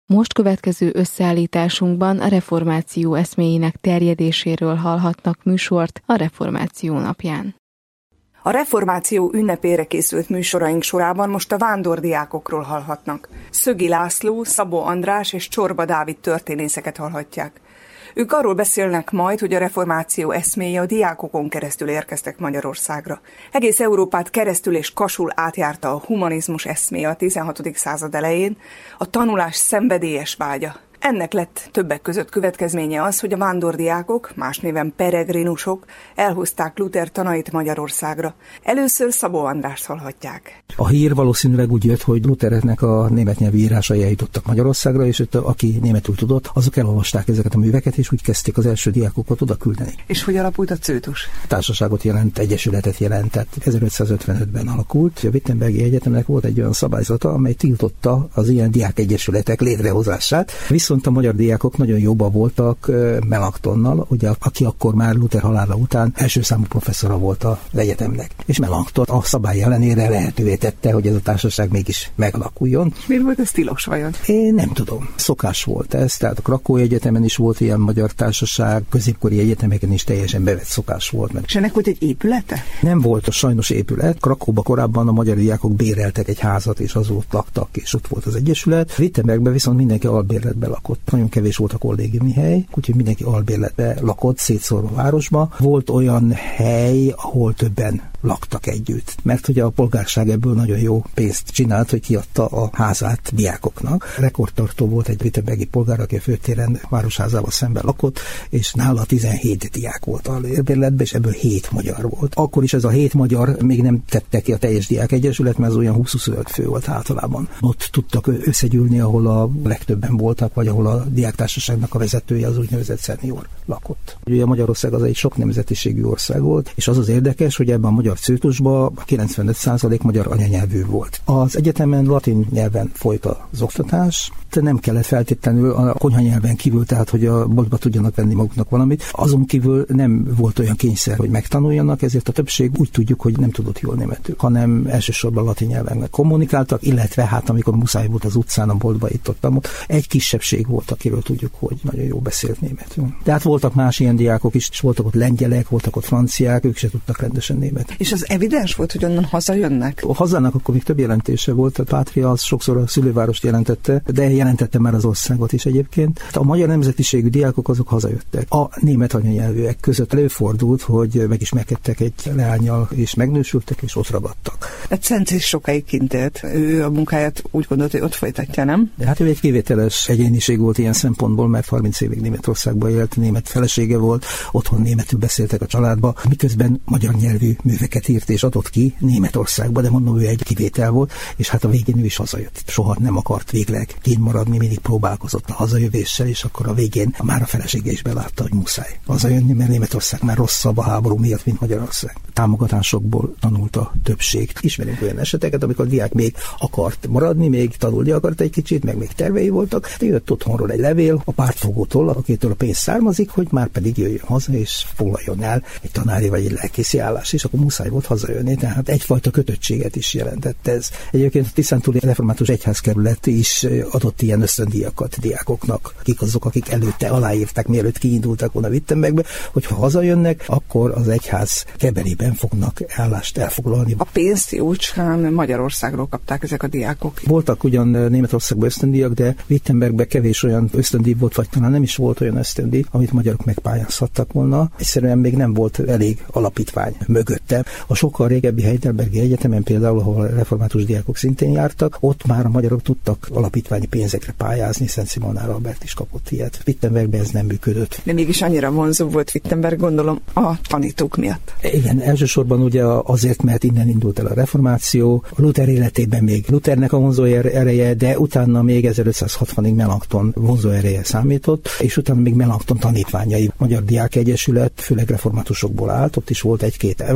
Most következő összeállításunkban a reformáció eszméjének terjedéséről hallhatnak műsort a Reformáció napján. A reformáció ünnepére készült műsoraink sorában most a vándordiákokról hallhatnak. Szögi László, Szabó András és Csorba Dávid történészeket hallhatják. Ők arról beszélnek majd, hogy a reformáció eszméje a diákokon keresztül érkeztek Magyarországra. Egész Európát keresztül és kasul átjárta a humanizmus eszméje a 16. század elején, a tanulás szenvedélyes vágya. Ennek lett többek között következménye az, hogy a vándordiákok, más néven peregrinusok elhozták Luther tanait Magyarországra. Először Szabó Andrást hallhatják. A hír valószínűleg úgy jött, hogy Luthernek a német nyelvű írásai eljutottak Magyarországra, és aki németül tudott, azok elolvasták ezeket a műveket, és úgy kezdték az első diákokat oda küldeni. És hogy alapult a Cőtus? Társaságot jelent, egyesületet jelentett. 1555-ben alakult. A Wittenbergi Egyetemnek volt egy olyan szabályzata, amely tiltotta az ilyen diákegyesületek létrehozását. Viszont a magyar diákok nagyon jóban voltak Melanchtonnal, ugye, aki akkor már Luther halála után első számú professzora volt az egyetemnek. És Melanchthon a szabály ellenére lehetővé tette, hogy ez a társaság mégis megalakuljon. Miért volt ez tilos vajon? Én nem tudom. Szokás volt ez, tehát a Krakói Egyetemen is volt ilyen magyar társaság, középkori egyetemeken is teljesen bevett szokás volt. És ennek volt egy épülete? Nem volt sajnos épület. Krakóban korábban a magyar diákok béreltek egy házat, és az ott laktak, és ott volt az egyesület. Wittenbergben viszont mindenki albérletbe lakott. Nagyon kevés volt a kollégiumi hely, úgyhogy mindenki albérletbe lakott, szétszórva a városba. Volt olyan hely, ahol többen laktak együtt, mert ugye a polgárság ebből nagyon jó pénzt csinált, hogy kiadta a házát diákoknak. Rekordtartó volt egy wittenbergi polgár, aki a főtéren városházával szemben lakott, és nála 17 diák volt albérletben, és ebből 7 magyar volt. Akkor is ez a 7 magyar még nem tette ki a teljes diák egyesület, mert az olyan 20-25 fő volt általában. Ott tudtak összegyűlni, ahol a legtöbben voltak, vagy ahol a diáktársaságnak a vezetője, az úgynevezett szenior lakott. Ugye Magyarország az egy sok nemzetiségű ország volt, és az az érdekes, hogy ebben a magyar Cőtusban 95% magyar anyanyelvű volt. Az egyetemen latin nyelven folyt az oktatás, nem kellett feltétlenül a konyhanyelven kívül, tehát hogy a boltba tudjanak venni maguknak valamit. Azon kívül nem volt olyan kényszer, hogy megtanuljanak, ezért a többség úgy tudjuk, hogy nem tudott jól németül, hanem elsősorban latin nyelven kommunikáltak, illetve hát amikor muszáj volt az utcán, a boltba itt ott, egy kisebbség volt, akiről tudjuk, hogy nagyon jól beszélt németül. Tehát voltak más ilyen diákok is, és voltak ott lengyelek, voltak ott franciák, ők se tudtak rendesen németül. És az evidens volt, hogy onnan hazajönnek? A hazának akkor még több jelentése volt, a pátria az sokszor a szülővárost jelentette, de jelentette már az országot is egyébként. A magyar nemzetiségű diákok azok hazajöttek. A német anyanyelvűek között előfordult, hogy megismerkedtek egy leánnyal, és megnősültek, és ott ragadtak. Egy Szenc is sokáig kint élt. Ő a munkáját úgy gondolt, hogy ott folytatja, nem? De hát ő egy kivételes egyéniség volt ilyen szempontból, mert 30 évig Németországban élt, német felesége volt, otthon németül beszéltek a családba, miközben magyar nyelvű műveket írt és adott ki Németországba, de mondom, ő egy kivétel volt, és hát a végén ő is hazajött. Soha nem akart végleg kint maradni, mindig próbálkozott a hazajövéssel, és akkor a végén már a felesége is belátta, hogy muszáj hazajönni, mert Németország már rosszabb a háború miatt, mint Magyarország. Támogatásokból tanult a többség. Ismerünk olyan eseteket, amikor a diák még akart maradni, még tanulni akart egy kicsit, meg még tervei voltak, de jött otthonról egy levél a pártfogótól, akitől a pénz származik, hogy már pedig jöjjön haza, és foglaljon el egy tanári vagy egy lelkészi állás, és akkor muszáj volt hazajönni, tehát egyfajta kötöttséget is jelentett ez. Egyébként a Tiszántúli Református Egyházkerület is adott ilyen ösztöndíjakat diákoknak, akik azok, akik előtte aláírták, mielőtt kiindultak volna Wittenbergbe, hogy ha hazajönnek, akkor az egyház keberében fognak állást elfoglalni. A pénzt jócskán Magyarországról kapták ezek a diákok. Voltak ugyan Németországban ösztöndíjak, de Wittenbergben kevés olyan ösztöndíj volt, vagy talán nem is volt olyan ösztöndíj, amit magyarok megpályázhattak volna. Egyszerűen még nem volt elég alapítvány mögötte. A sokkal régebbi Heidelbergi Egyetemen például, ahol a református diákok szintén jártak, ott már a magyarok tudtak alapítványi pénzekre pályázni, Szent Simonár Albert is kapott ilyet. Wittenbergben ez nem működött. De mégis annyira vonzó volt Wittenberg, gondolom, a tanítók miatt. Igen, elsősorban ugye azért, mert innen indult el a reformáció. A Luther életében még Luthernek a vonzó ereje, de utána még 1560-ig Melanchthon vonzó ereje számított, és utána még Melanchthon tanítványai. Magyar Diák Egyesület főleg reformátusokból állt, ott is volt egy-két evangélikus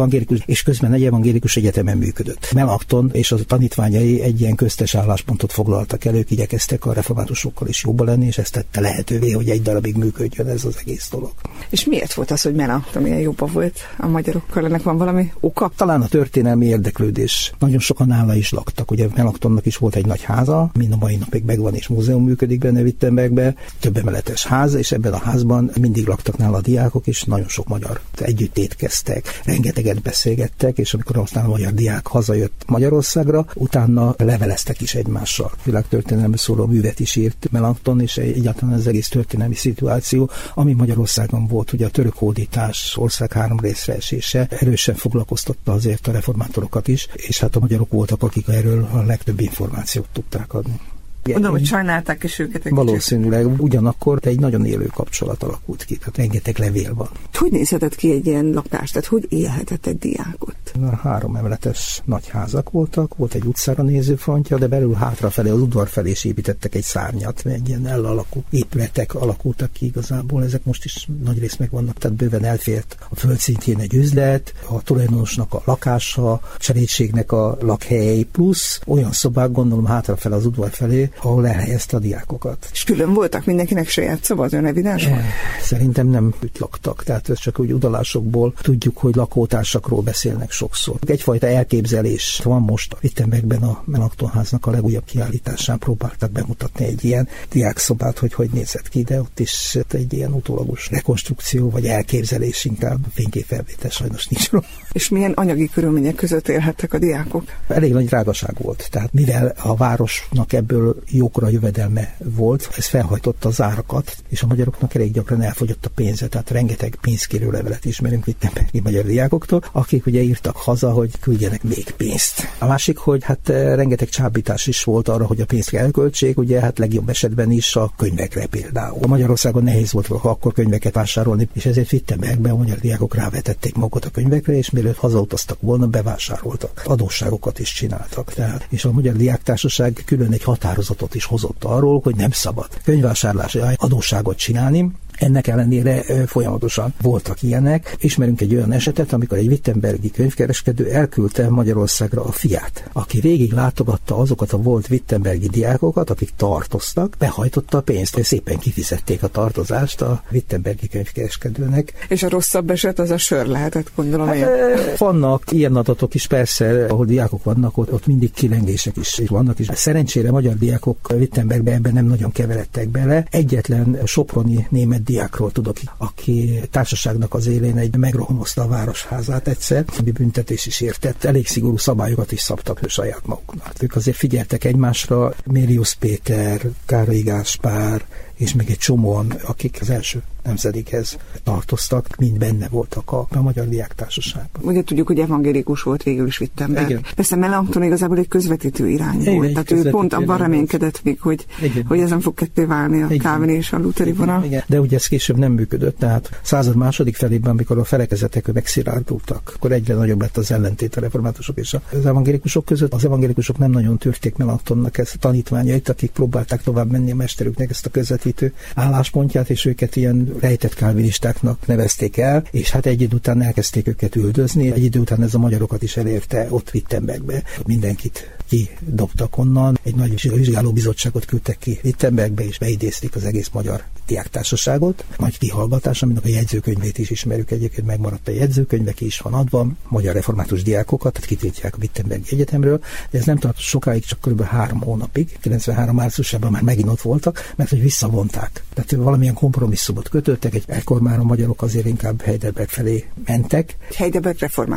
és közben egy evangélikus egyetemen működött. Melanchthon és a tanítványai egy ilyen köztes álláspontot foglaltak el, ők igyekeztek a reformátusokkal is jobban lenni, és ezt tette lehetővé, hogy egy darabig működjön ez az egész dolog. És miért volt az, hogy Melanchthon ilyen jobban volt a magyarokkal? Ennek van valami oka? Talán a történelmi érdeklődés. Nagyon sokan nála is laktak. Ugye Melanchthonnak is volt egy nagy háza, mind a mai napig megvan, és múzeum működik benne Wittenbergben, több emeletes ház, és ebben a házban mindig laktak nála a diákok, és nagyon sok magyar együtt étkeztek, rengeteget beszélgettek, és amikor aztán a magyar diák hazajött Magyarországra, utána leveleztek is egymással. Világtörténelmi szóló művet is írt Melanchthon, és egyáltalán az egész történelmi szituáció, ami Magyarországon volt, ugye a török hódítás, ország 3 részre esése, erősen foglalkoztatta azért a reformátorokat is, és hát a magyarok voltak, akik erről a legtöbb információt tudták adni. Mondom, hogy sajnálták is őket. Valószínűleg ugyanakkor egy nagyon élő kapcsolat alakult ki, tehát rengeteg levél van. Hogy nézhetett ki egy ilyen lakás? Tehát hogy élhetett egy diákot? 3 emeletes nagy házak voltak, volt egy utcára néző frontja, de belül hátrafelé, az udvar felé is építettek egy szárnyat, egy ilyen L-alakú épületek alakultak ki igazából, ezek most is nagy rész megvannak, tehát bőven elfért a földszintjén egy üzlet, a tulajdonosnak a lakása, cselédségnek a lakhely, plusz olyan szobák, gondolom hátrafelé az udvar felé, ahol elhelyezte a diákokat. És külön voltak mindenkinek saját szoba, az ön evidens volt? Szerintem nem itt laktak, tehát ez csak úgy udalásokból tudjuk, hogy lakótársakról beszélnek sokszor. Egyfajta elképzelés van most a Wittenbergben a Melanchthon háznak a legújabb kiállításán próbáltak bemutatni egy ilyen diákszobát, hogy nézett ki, de ott is egy ilyen utólagos rekonstrukció, vagy elképzelés, inkább fényképfelvétel sajnos nincs róla. És milyen anyagi körülmények között élhettek a diákok? Elég nagy drágaság volt, tehát mivel a városnak ebből jókora jövedelme volt, ez felhajtotta az árakat, és a magyaroknak elég gyakran elfogyott a pénze, tehát rengeteg pénzkérő levelet ismerünk Wittenbergi magyar diákoktól, akik ugye írtak haza, hogy küldjenek még pénzt. A másik, hogy hát rengeteg csábítás is volt arra, hogy a pénzt elköltsék, ugye hát legjobb esetben is a könyvekre például. Magyarországon nehéz volt akkor könyveket vásárolni, és ezért Wittenbergben a magyar diákok rávetették magukat a könyvekre, és mielőtt hazautaztak volna, bevásároltak. Adósságokat is csináltak. Tehát, és a Magyar Diáktársaság külön egy határozatot is hozott arról, hogy nem szabad könyvvásárlási adósságot csinálni. Ennek ellenére folyamatosan voltak ilyenek. Ismerünk egy olyan esetet, amikor egy wittenbergi könyvkereskedő elküldte Magyarországra a fiát, aki végig látogatta azokat a volt wittenbergi diákokat, akik tartoztak, behajtotta a pénzt, és szépen kifizették a tartozást a wittenbergi könyvkereskedőnek. És a rosszabb eset az a sör lehetett, gondolom. Vannak ilyen adatok is, persze, ahol diákok vannak, ott mindig kilengések is vannak is. Szerencsére magyar diákok Wittenbergbe ebben nem nagyon keveredtek bele. Egyetlen soproni német diákról tudok, aki társaságnak az élén egy megrohamozta a városházát egyszer, ami büntetés is értett. Elég szigorú szabályokat is szabtak saját maguknak. Ők azért figyeltek egymásra, Mérius Péter, Károly Gáspár, és még egy csomóan, akik az első nemzedékhez tartoztak, mind benne voltak a Magyar Diáktársaságban. Ugye tudjuk, hogy evangélikus volt végül is Wittenberg. Persze Melanchthon igazából egy közvetítő irány volt. Tehát ő pont abban reménykedett még, hogy ezen fog ketté válni a Calvin és a lutheri vonal. De ugye ez később nem működött, tehát század második felében, amikor a felekezetek megszilárdultak, akkor egyre nagyobb lett az ellentét a reformátusok és az evangélikusok között. Az evangélikusok nem nagyon tűrték Melanchthonnak ezt a tanítványait, akik próbálták tovább menni a mesterüknek ezt a közvetítő álláspontját, és őket ilyen rejtett kálvinistáknak nevezték el, és hát egy idő után elkezdték őket üldözni, egy idő után ez a magyarokat is elérte ott Wittenbergbe. Mindenkit kidobtak onnan, egy nagy vizsgálóbizottságot küldtek ki Wittenbergbe, és beidézték az egész Magyar Diáktársaságot. Nagy kihallgatás, aminek a jegyzőkönyvét is ismerjük, egyébként megmaradt a jegyzőkönyve, ki is van adva, magyar református diákokat, tehát kitiltják a Wittenbergi Egyetemről, de ez nem tart sokáig, csak kb. 3 hónapig, 93 márciusában már megint ott voltak, mert hogy visszavonták. Tehát valamilyen kompromisszumot kötöttek, ekkor már a magyarok azért inkább Heidelberg felé mentek. Heidelberg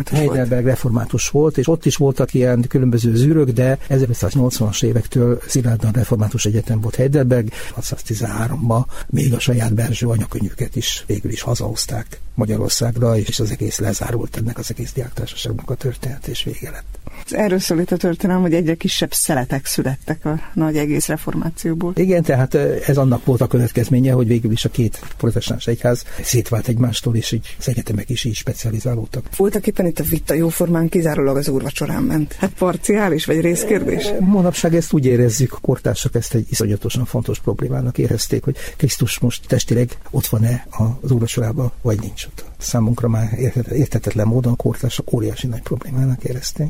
református volt, és ott is voltak ilyen különböző zűrök, de 1980-as évektől szilárdan református egyetem volt Heidelberg, 613-ban még a saját belső anyakönyvüket is végül is hazahozták Magyarországra, és az egész lezárult ennek az egész diáktársaságnak a történet, és vége lett. Erről szól itt a történelem, hogy egyre kisebb szeletek születtek a nagy egész reformációból. Igen, tehát ez annak volt a következménye, hogy végül is a két protestáns egyház szétvált egymástól, és így az egyetemek is így specializálódtak. Voltak éppen itt a vita jóformán kizárólag az úrvacsorán ment. Hát parciális vagy részkérdés? Manapság ezt úgy érezzük, a kortársak ezt egy iszonyatosan fontos problémának érezték, hogy Krisztus most testileg ott van-e az úrvacsorában, vagy nincs ott. Számunkra már érthetetlen módon a kortársak óriási nagy problémának érezték.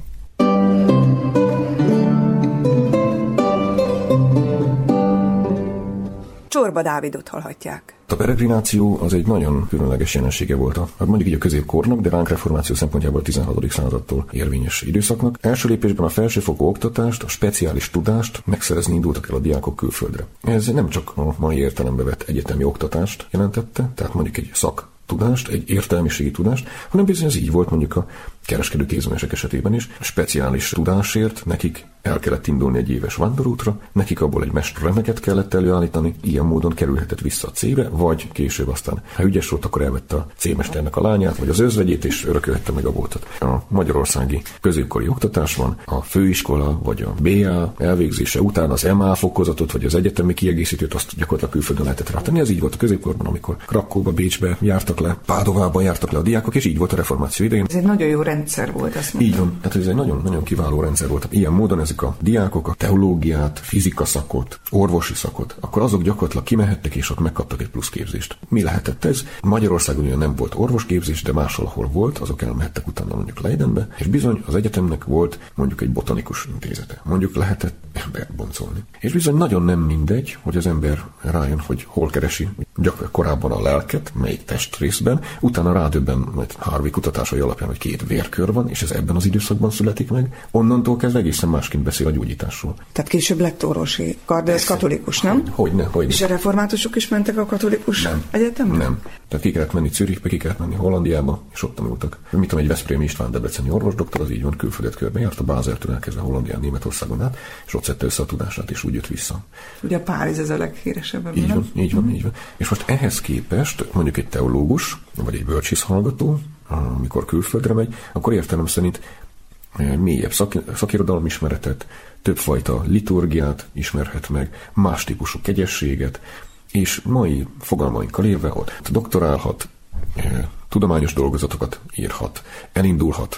Csorba Dávidot hallhatják. A peregrináció az egy nagyon különleges jelensége volt mondjuk így a középkornak, de ránk reformáció szempontjából a 16. századtól érvényes időszaknak. Első lépésben a felsőfokú oktatást, a speciális tudást megszerezni indultak el a diákok külföldre. Ez nem csak a mai értelembe vett egyetemi oktatást jelentette, tehát mondjuk egy szaktudást, egy értelmiségi tudást, hanem bizony ez így volt mondjuk a kereskedő kézművesek esetében is. A speciális tudásért nekik el kellett indulni egy éves vándorútra, nekik abból egy mesterremeket kellett előállítani, ilyen módon kerülhetett vissza a cégre, vagy később aztán, ha ügyes volt, akkor elvette a cégmesternek a lányát, vagy az özvegyét, és örökölhette meg a boltot. A magyarországi középkori oktatásban a főiskola, vagy a BA elvégzése után az MA fokozatot, vagy az egyetemi kiegészítőt azt gyakorlatilag külföldön lehetett rátenni. Ez így volt a középkorban, amikor Krakkóba, Bécsbe jártak le, Pádovában jártak le a diákok, és így volt a reformáció idején. Ez egy nagyon jó rendszer volt, azt mondtam. Így van, tehát ez egy nagyon-nagyon kiváló rendszer volt. Ilyen módon ezek a diákok a teológiát, fizika szakot, orvosi szakot, akkor azok gyakorlatilag kimehettek, és ott megkaptak egy plusz képzést. Mi lehetett ez? Magyarországon ugyan nem volt orvosképzés, de máshol, ahol volt, azok elmehettek utána mondjuk Leidenbe, és bizony az egyetemnek volt mondjuk egy botanikus intézete. Mondjuk lehetett embert boncolni. És bizony nagyon nem mindegy, hogy az ember rájön, hogy hol keresi korábban a lelket, melyik testrészben, utána rádöbben majd Harvey kutatásai alapján, hogy 2 vérkör van, és ez ebben az időszakban születik meg, onnantól kezdve egészen másként beszél a gyógyításról. Tehát később lett orvosi kar, de ez katolikus, nem? Hogyne. És a reformátusok is mentek a katolikus egyetemre? Nem. Tehát ki kellett menni Zürichbe, ki kellett menni Hollandiába, és ott tanultak. Mit tudom, egy Veszprémi István debreceni orvosdoktor, az így van, külföldet körbe járt, a Bázeltől elkezdve Hollandián, Németországon át, és ott szedte össze a tudását, és úgy jött vissza. Ugye a Párizs ez a leghíresebb. Így van. És most ehhez képest mondjuk egy teológus, vagy egy bölcsész hallgató, amikor külföldre megy, akkor értelem szerint mélyebb szakirodalmismeretet, többfajta liturgiát ismerhet meg, más típusú kegyességet, és mai fogalmainkkal élve ott doktorálhat, tudományos dolgozatokat írhat, elindulhat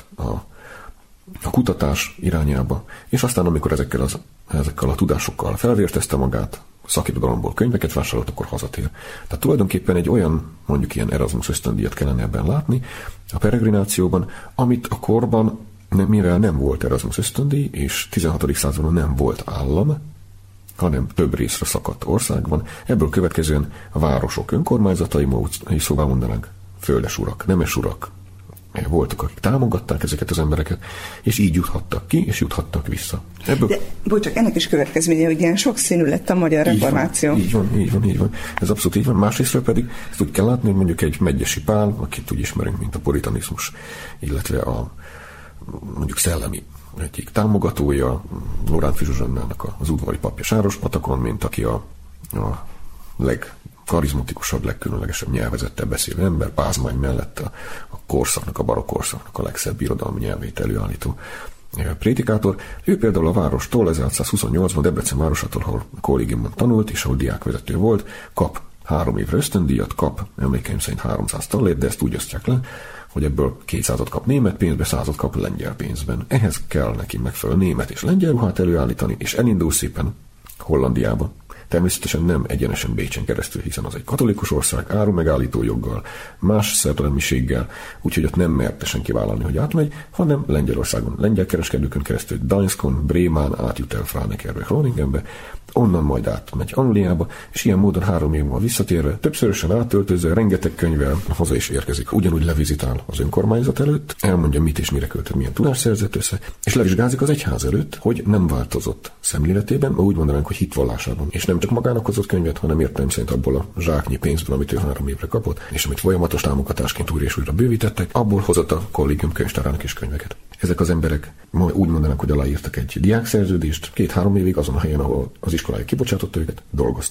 a kutatás irányába, és aztán amikor ezekkel a tudásokkal felvértezte magát, szakirodalomból könyveket vásárolt, akkor hazatér. Tehát tulajdonképpen egy olyan, mondjuk ilyen Erasmus ösztöndíjat kellene ebben látni a peregrinációban, amit a korban, mivel nem volt Erasmus ösztöndíj, és 16. században nem volt állam, hanem több részre szakadt ország van, ebből következően a városok önkormányzatai, szóval mondanánk, földes urak, nemes urak, voltak, akik támogatták ezeket az embereket, és így juthattak ki, és juthattak vissza. Ebből... De, bocsánat, ennek is következménye, hogy ilyen sokszínű lett a magyar reformáció. Így van. Ez abszolút így van. Másrésztről pedig ezt úgy kell látni, hogy mondjuk egy Medgyessy Pál, akit úgy ismerünk, mint a puritanizmus, illetve a mondjuk szellemi egyik támogatója, Lorántfi Zsuzsannának az udvari papja Sárospatakon, mint aki a legkarizmatikusabb, legkülönlegesebb nyelvezettel beszélő ember, Pázmány mellett a korszaknak, a barokk korszaknak a legszebb irodalmi nyelvét előállító prédikátor. Ő például a várostól 1628-ban Debrecen városától, ahol a kollégiumban tanult, és ahol diákvezető volt, kap 3 évre ösztöndíjat, kap emlékeim szerint 300 tallért, de ezt úgy osztják le, hogy ebből 200-at kap német pénzbe, 100-at kap lengyel pénzben. Ehhez kell neki megfelelő német és lengyel ruhát előállítani, és elindul szépen Hollandiába. Természetesen nem egyenesen Bécsen keresztül, hiszen az egy katolikus ország, árumegállító joggal, más szellemiséggel, úgyhogy ott nem merte senki vállalni, hogy átmegy, hanem Lengyelországon, lengyel kereskedőkön keresztül Gdańskon, Brémán átjut el Franekerbe, Groningenbe, onnan majd átmegy Angliába, és ilyen módon 3 év múlva visszatérve, többszörösen átöltözve, rengeteg könyvvel haza is érkezik. Ugyanúgy levizitál az önkormányzat előtt, elmondja, mit és mire költött, milyen tudást szerzett össze, és levizsgázik az egyház előtt, hogy nem változott szemléletében, úgy mondanánk, hogy hitvallásában. És nem csak magának hozott könyvet, hanem értelem szerint abból a zsáknyi pénzből, amit ő 3 évre kapott, és amit folyamatos támogatásként újra és újra bővítettek, abból hozott a kollégium könyvtárának is könyveket. Ezek az emberek úgy mondanak, hogy aláírtak egy diákszerződést, 2-3 évig azon a helyen, ahol az iskolája kibocsátotta őket, dolgoztak.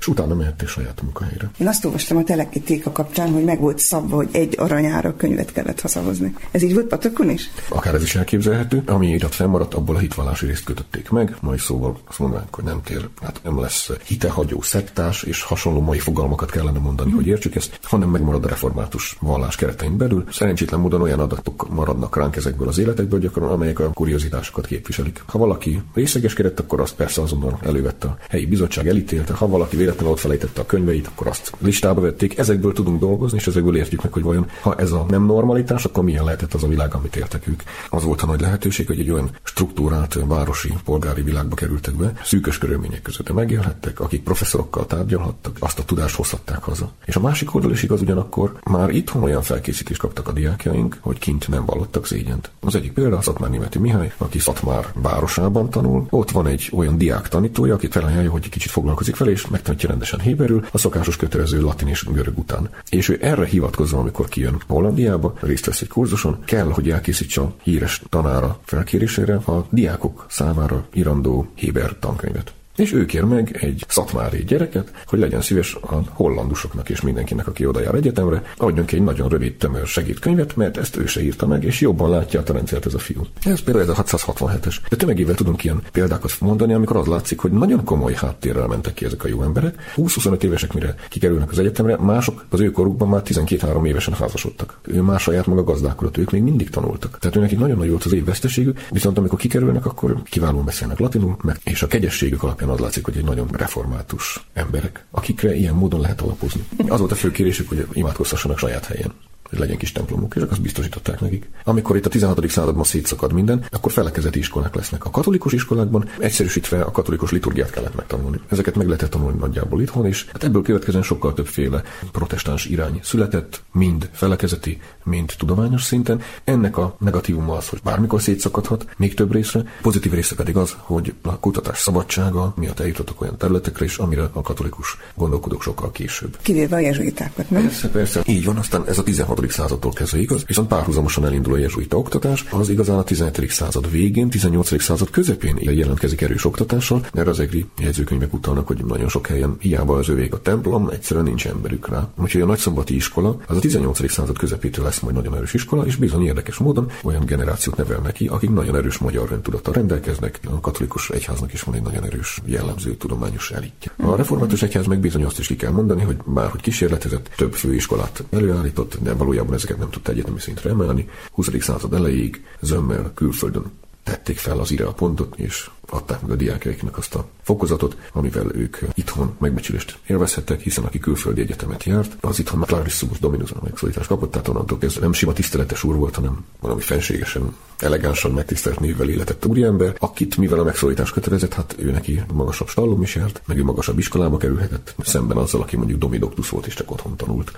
és utána mehettél saját munkahelyre. Én azt olvastam a Telekitéka kapcsán, hogy meg volt szabva, hogy 1 aranyára könyvet kellett hazahozni. Ez így volt Patakon is? Akár ez is elképzelhető. Ami irat fennmaradt, abból a hitvallási részt kötötték meg, majd szóval azt mondanánk, hogy nem lesz hitehagyó szektás, és hasonló mai fogalmakat kellene mondani, hogy értsük ezt, hanem megmarad a református vallás keretein belül. Szerencsétlen módon olyan adatok maradnak ránk ezekből az életekből gyakran, amelyek a kuriozitásokat képviselik. Ha valaki részegeskedett, akkor azt persze azonnal elővette a helyi bizottság, elítélte. Ha valaki véletlenül ott felejtette a könyveit, akkor azt listába vették. Ezekből tudunk dolgozni, és ezekből értjük meg, hogy vajon ha ez a nem normalitás, akkor milyen lehetett az a világ, amit éltek ők. Az volt a nagy lehetőség, hogy egy olyan struktúrált városi, polgári világba kerültek be, szűkös körülmények között megélhettek, akik professzorokkal tárgyalhattak, azt a tudást hozhatták haza. És a másik oldal is igaz, ugyanakkor már itthon olyan felkészítést kaptak a diákjaink, hogy kint nem vallottak szégyent. Az egyik példa Szatmárnémeti Mihály, aki Szatmár városában tanul. Ott van egy olyan diák tanítója, akit felajánlja, hogy kicsit foglalkozik vele, és megtanítja rendesen héberül, a szokásos kötelező latin és görög után. És ő erre hivatkozva, amikor kijön Hollandiába, részt vesz egy kurzuson, kell, hogy elkészítse a híres tanára felkérésére a diákok számára írandó héber tankönyvet. És ő kér meg egy szatmári gyereket, hogy legyen szíves a hollandusoknak és mindenkinek, aki oda jár egyetemre, adjon ki egy nagyon rövid, tömör segédkönyvet, mert ezt ő se írta meg, és jobban látja a rendszert ez a fiú. Ez például ez a 667-es. De tömegével tudunk ilyen példákat mondani, amikor az látszik, hogy nagyon komoly háttérrel mentek ki ezek a jó emberek. 20-25 évesek, mire kikerülnek az egyetemre, mások az ő korukban már 12-3 évesen házasodtak. Ő már saját maga gazdálkodott, ők még mindig tanultak. Tehát őnek nagyon nagy volt az évveszteségük, viszont amikor kikerülnek, akkor kiválóan beszélnek latinul, és a kegyességük alapján az látszik, hogy egy nagyon református emberek, akikre ilyen módon lehet alapozni. Az volt a fő kérésük, hogy imádkozhassanak saját helyen, hogy legyen kis templomuk, és azt biztosították nekik. Amikor itt a 16. században szétszakad minden, akkor felekezeti iskolák lesznek. A katolikus iskolákban egyszerűsítve a katolikus liturgiát kellett megtanulni. Ezeket meg lehetett tanulni nagyjából itthon, és hát ebből következően sokkal többféle protestáns irány született, mind felekezeti, mind tudományos szinten. Ennek a negatívuma az, hogy bármikor szétszakadhat, még több részre. Pozitív része pedig az, hogy a kutatás szabadsága miatt eljutottak olyan területekre is, amire a katolikus gondolkodók sokkal később. Kivéve a jezsuitákat, nem? Persze. Így van, aztán ez a 16. századtól kezdve igaz, viszont párhuzamosan elindul a jezsuita oktatás, az igazán a 17. század végén, 18. század közepén jelentkezik erős oktatással, mert az egri jegyzőkönyvek utalnak, hogy nagyon sok helyen hiába az övék a templom, egyszerűen nincs emberük rá. Úgyhogy a nagyszombati iskola az a 18. század közepétől lesz majd nagyon erős iskola, és bizony érdekes módon olyan generációt nevel neki, akik nagyon erős magyar rendtudattal rendelkeznek. A katolikus egyháznak is van egy nagyon erős jellemző tudományos elitje. A református egyház meg bizony azt is ki kell mondani, hogy bárhogy kísérletezett, több főiskolát előállított, de valójában ezeket nem tudta egyetemi szintre emelni. 20. század elejéig zömmel külföldön tették fel az ire a pontot, és adták meg a diákjaiknak azt a fokozatot, amivel ők itthon megbecsülést élvezhettek, hiszen aki külföldi egyetemet járt, az itthon Clarissus Dominus megszólítást kapott, tehát onnantól kezdve nem sima tiszteletes úr volt, hanem valami fenségesen, elegánsan megtisztelt névvel életett úriember, akit mivel a megszólítás kötelezett, hát ő neki magasabb stallum is járt, meg ő magasabb iskolába kerülhetett, szemben azzal, aki mondjuk domidoctus volt és csak otthon tanult.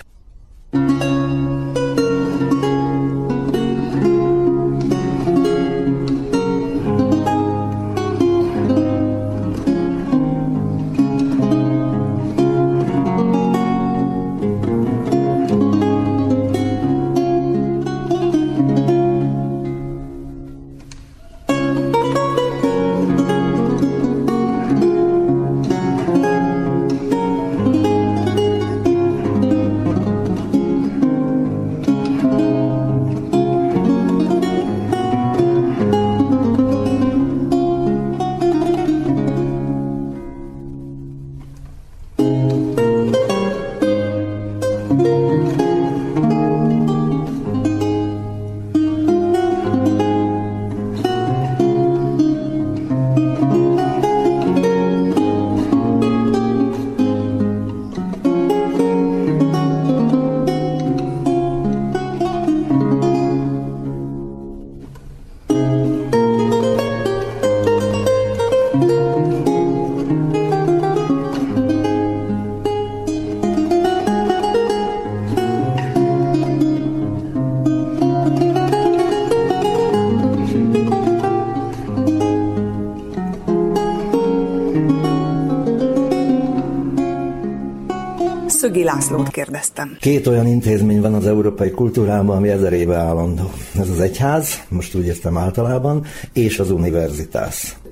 Szögi Lászlót kérdeztem. 2 olyan intézmény van az európai kultúrában, ami 1000 éve állandó. Ez az egyház, most úgy értem általában, és az univerzitás.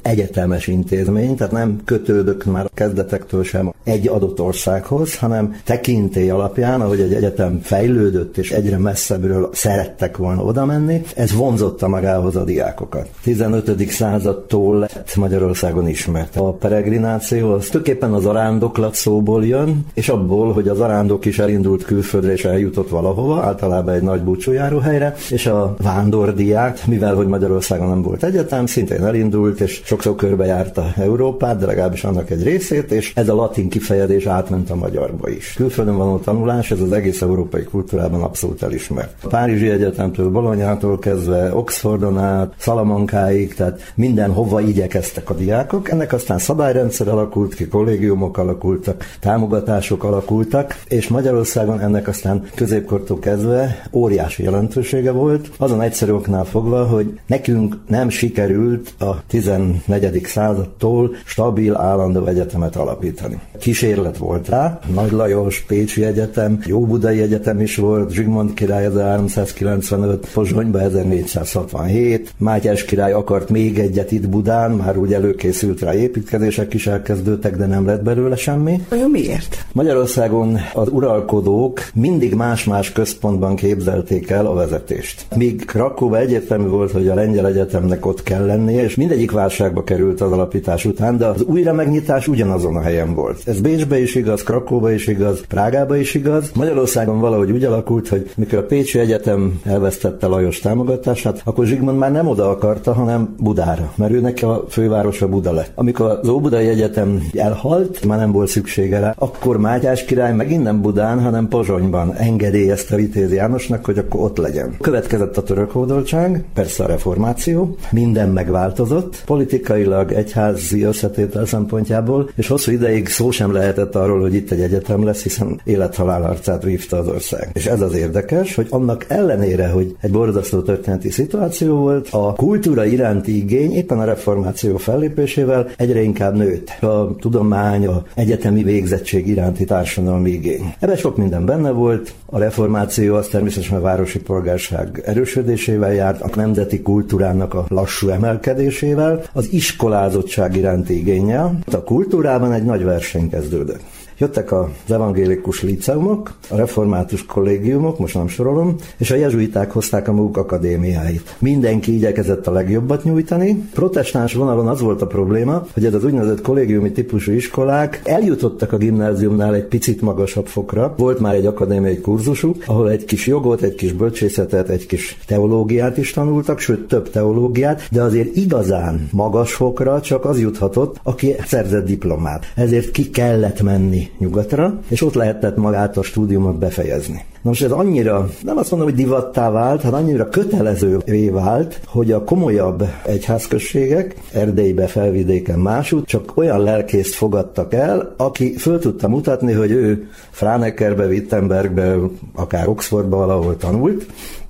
egyetemes intézmény, tehát nem kötődök már kezdetektől sem egy adott országhoz, hanem tekintély alapján, ahogy egy egyetem fejlődött, és egyre messzebbről szerettek volna oda menni, ez vonzotta magához a diákokat. 15. századtól lett Magyarországon ismert. A peregrináció az tulajdonképpen az arándoklat szóból jön, és abból, hogy az arándok is elindult külföldre, és eljutott valahova, általában egy nagy búcsújáróhelyre, és a vándordiák, mivel hogy Magyarországon nem volt egyetem, szintén elindult, és sokszor körbejárta Európát, de legalábbis annak egy részét, és ez a latin kifejezés átment a magyarba is. Külföldön való tanulás, ez az egész európai kultúrában abszolút elismert. A Párizsi Egyetemtől, Bolonyától kezdve, Oxfordon át, Salamankáig, tehát mindenhova igyekeztek a diákok. Ennek aztán szabályrendszer alakult ki, kollégiumok alakultak, támogatások alakultak, és Magyarországon ennek aztán középkortól kezdve óriási jelentősége volt. Azon egyszerű oknál fogva, hogy nekünk nem sikerült a 14. századtól stabil, állandó egyetemet alapítani. Kísérlet volt rá, Nagy Lajos, Pécsi Egyetem, Jóbudai Egyetem is volt, Zsigmond király 1395, Pozsonyba 1467, Mátyás király akart még egyet itt Budán, már úgy előkészült rá, építkezések is elkezdődtek, de nem lett belőle semmi. Olyan miért? Magyarországon az uralkodók mindig más-más központban képzelték el a vezetést. Míg Krakóban egyértelmű volt, hogy a Lengyel Egyetemnek ott kell lennie, és mindegyik válságba került az alapítás után, de az újra megnyitás ugyanazon a helyen volt. Ez Bécsbe is igaz, Krakóba is igaz, Prágába is igaz. Magyarországon valahogy úgy alakult, hogy mikor a Pécsi Egyetem elvesztette Lajos támogatását, akkor Zsigmond már nem oda akarta, hanem Budára, mert ő neki a fővárosa Buda lett. Amikor az Óbudai Egyetem elhalt, már nem volt szüksége rá, akkor Mátyás király megint nem Budán, hanem Pozsonyban engedélyezte Vitéz Jánosnak, hogy akkor ott legyen. Következett a török hódoltság, persze a reformáció, minden megváltozott, politikailag, egyházi összetétel szempontjából, és hosszú ideig szó sem lehetett arról, hogy itt egy egyetem lesz, hiszen élethalál harcát vívta az ország. És ez az érdekes, hogy annak ellenére, hogy egy borzasztó történeti szituáció volt, a kultúra iránti igény éppen a reformáció fellépésével egyre inkább nőtt. A tudomány, a egyetemi végzettség iránti társadalmi igény. Ebben sok minden benne volt. A reformáció az természetesen a városi polgárság erősödésével járt, a nemzeti kultúrának a lassú emelkedésével, az iskolázottság iránti igénnyel. A kultúrában egy nagy verseny kezdődött. Jöttek az evangélikus líceumok, a református kollégiumok, most nem sorolom, és a jezsuiták hozták a maguk akadémiáit. Mindenki igyekezett a legjobbat nyújtani. Protestáns vonalon az volt a probléma, hogy ez az úgynevezett kollégiumi típusú iskolák eljutottak a gimnáziumnál egy picit magasabb fokra. Volt már egy akadémiai kurzusuk, ahol egy kis jogot, egy kis bölcsészetet, egy kis teológiát is tanultak, sőt több teológiát, de azért igazán magas fokra csak az juthatott, aki szerzett diplomát. Ezért ki kellett menni nyugatra, és ott lehetett magát a stúdiumot befejezni. Na most ez annyira, nem azt mondom, hogy divattá vált, hát annyira kötelezővé vált, hogy a komolyabb egyházközségek, Erdélybe, Felvidéken, másút, csak olyan lelkészt fogadtak el, aki föl tudta mutatni, hogy ő Franekerbe, Wittenbergbe, akár Oxfordba valahol tanult,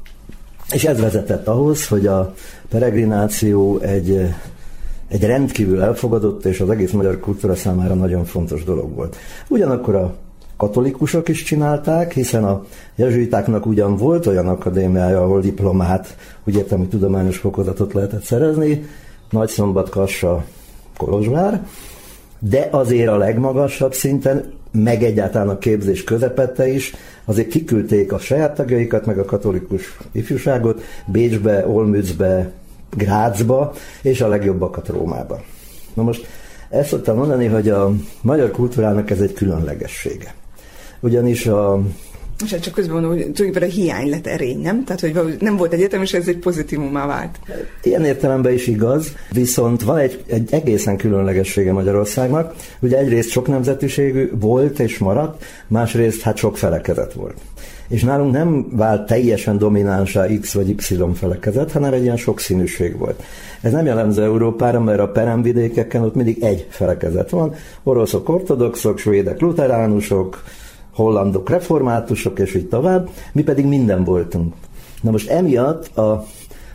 és ez vezetett ahhoz, hogy a peregrináció egy rendkívül elfogadott és az egész magyar kultúra számára nagyon fontos dolog volt. Ugyanakkor a katolikusok is csinálták, hiszen a jezsuitáknak ugyan volt olyan akadémiája, ahol diplomát, úgy értem, hogy tudományos fokozatot lehetett szerezni, Nagyszombat, Kassa, Kolozsvár, de azért a legmagasabb szinten, meg egyáltalán a képzés közepette is, azért kiküldték a saját tagjaikat, meg a katolikus ifjúságot Bécsbe, Olmützbe, Grazba, és a legjobbakat Rómába. Na most ezt szoktam mondani, hogy a magyar kultúrának ez egy különlegessége. Ugyanis és csak közben mondom, hogy tulajdonképpen a hiány lett erény, nem? Tehát, hogy nem volt egyetem, és ez egy pozitívumá vált. Ilyen értelemben is igaz, viszont van egy egészen különlegessége Magyarországnak. Ugye egyrészt sok nemzetiségű volt és maradt, másrészt hát sok felekezet volt. És nálunk nem vált teljesen dominánsá X vagy Y felekezet, hanem egy ilyen sokszínűség volt. Ez nem jellemző Európára, mert a peremvidékeken ott mindig egy felekezet van. Oroszok ortodoxok, svédek luteránusok, hollandok reformátusok, és így tovább. Mi pedig minden voltunk. Na most emiatt a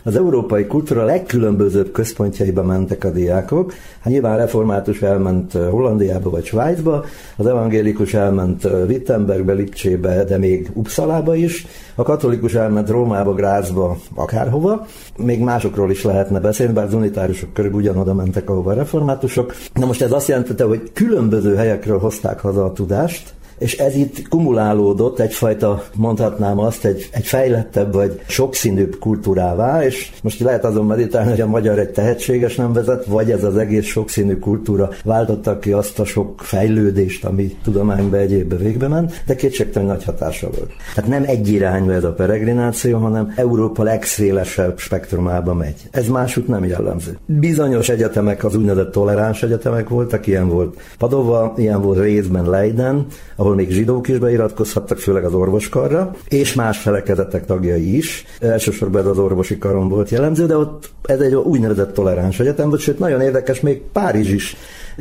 Az európai kultúra legkülönbözőbb központjaiba mentek a diákok. Hát nyilván református elment Hollandiába vagy Svájcba, az evangélikus elment Wittenbergbe, Lipcsébe, de még Uppsalába is, a katolikus elment Rómába, Grazba, akárhova. Még másokról is lehetne beszélni, bár az unitáriusok körül ugyanoda mentek, ahova a reformátusok. Na most ez azt jelentette, hogy különböző helyekről hozták haza a tudást, és ez itt kumulálódott egyfajta, mondhatnám azt, egy fejlettebb vagy sokszínűbb kultúrává, és most lehet azon meditálni, hogy a magyar egy tehetséges nemzet, vagy ez az egész sokszínű kultúra váltotta ki azt a sok fejlődést, ami tudományba egyébbe végbe ment, de kétségtelen nagy hatása volt. Tehát nem egyirányú ez a peregrináció, hanem Európa legszélesebb spektrumába megy. Ez másút nem jellemző. Bizonyos egyetemek az úgynevezett toleráns egyetemek voltak, ilyen volt Padova, ilyen volt részben Leiden, ahol még zsidók is beiratkozhattak, főleg az orvoskarra, és más felekezetek tagjai is. Elsősorban ez az orvosi karon volt jellemző, de ott ez egy úgynevezett toleráns egyetem volt, sőt nagyon érdekes, még Párizs is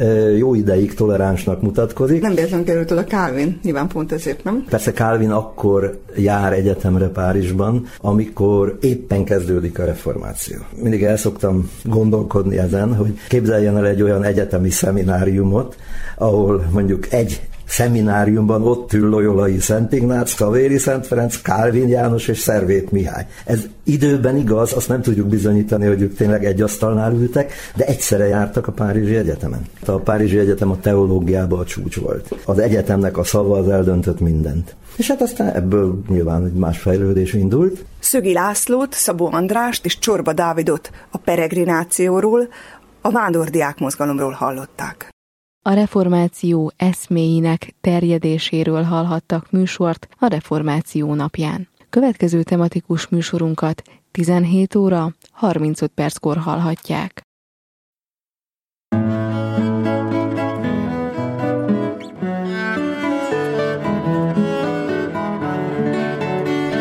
jó ideig toleránsnak mutatkozik. Nem véletlenül került oda Calvin, nyilván pont ezért, nem? Persze Calvin akkor jár egyetemre Párizsban, amikor éppen kezdődik a reformáció. Mindig el szoktam gondolkodni ezen, hogy képzeljen el egy olyan egyetemi szemináriumot, ahol mondjuk egy szemináriumban ott ül Loyolai Szent Ignác, Kavéri Szent Ferenc, Calvin János és Szervét Mihály. Ez időben igaz, azt nem tudjuk bizonyítani, hogy ők tényleg egy asztalnál ültek, de egyszerre jártak a Párizsi Egyetemen. A Párizsi Egyetem a teológiában a csúcs volt. Az egyetemnek a szava az eldöntött mindent. És hát aztán ebből nyilván egy más fejlődés indult. Szögi Lászlót, Szabó Andrást és Csorba Dávidot a peregrinációról, a vándordiák mozgalomról hallották. A reformáció eszméinek terjedéséről hallhattak műsort a Reformáció napján. Következő tematikus műsorunkat 17 óra 35 perckor hallhatják.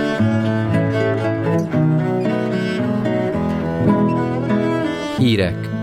Hírek